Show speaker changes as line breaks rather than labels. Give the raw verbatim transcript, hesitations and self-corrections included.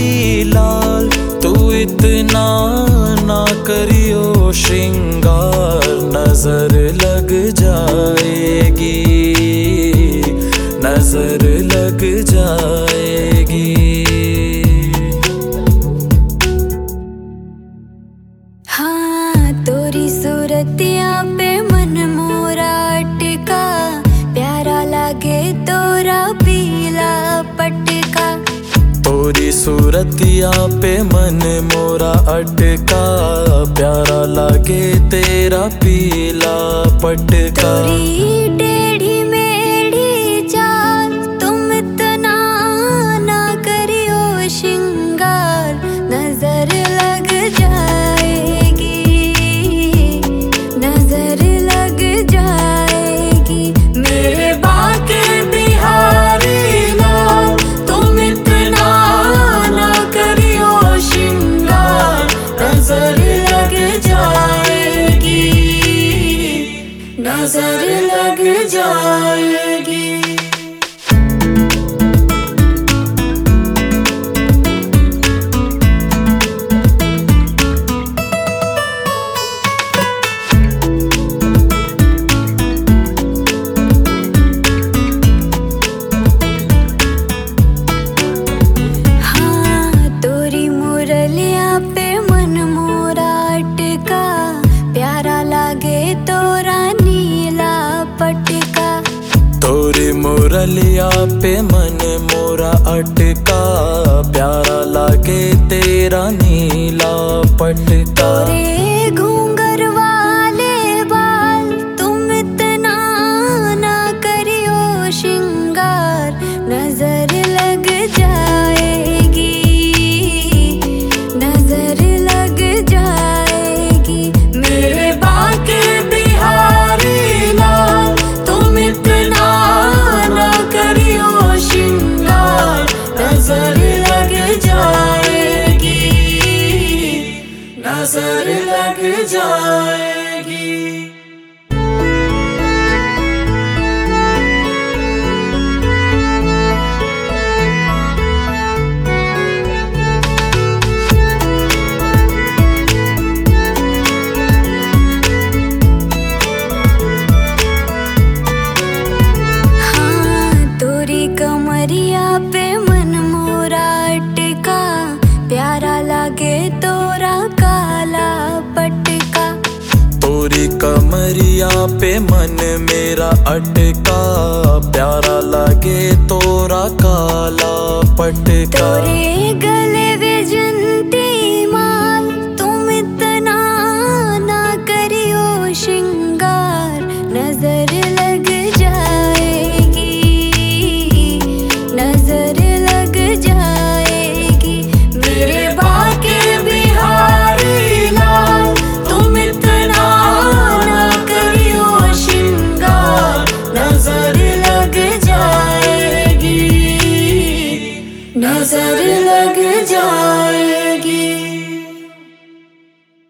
लाल। तू इतना ना करियो श्रृंगार, नजर लग जाएगी, नजर लग जाएगी।
हाँ तोरी सूरतिया पे मन मोरा अटका, प्यारा लागे तोरा पीला पटका।
तोरी सूरतिया पे मन मोरा अटका, प्यारा लागे तेरा पीला पटका।
तोरी टेढ़ी मेढ़ी चाल, तुम इतना ना करियो श्रृंगार, नजर लग जाएगी, नजर लग जाएगी। मेरे बाके बिहारी लाल, तुम इतना ना करियो श्रृंगार, नजर लग जाएगी, नजर लग जाएगी। हाँ तोरी मुरलिया पे मन मोरा अटका, प्यारा लागे तोरा नीला पटका।
तोरी मुरलिया पे मन मोरा अटका, प्यारा लागे तेरा नीला पटका।
तोरे घूंघर वाले बाल, तुम इतना ना करियो श्रृंगार, नजर लग जाएगी, नजर लग जाएगी। मेरे बाके बिहारी लाल, तुम इतना ना करियो श्रृंगार, नजर लग जाएगी, नजर लग जाएगी। हाँ तोरी कमरिया पे मन मोरा अटका, प्यारा लागे तोरा काला पटका।
तोरी कमरिया पे मन मेरा अटका, प्यारा लागे तोरा काला पटका।
तोरे गले विजंती माल, तुम इतना ना करियो श्रृंगार, नजर लग जाएगी, नजर लग जाएगी। मेरे बाके बिहारी लाल, तुम इतना ना करियो श्रृंगार, नजर लग जाएगी, नजर लग जाए।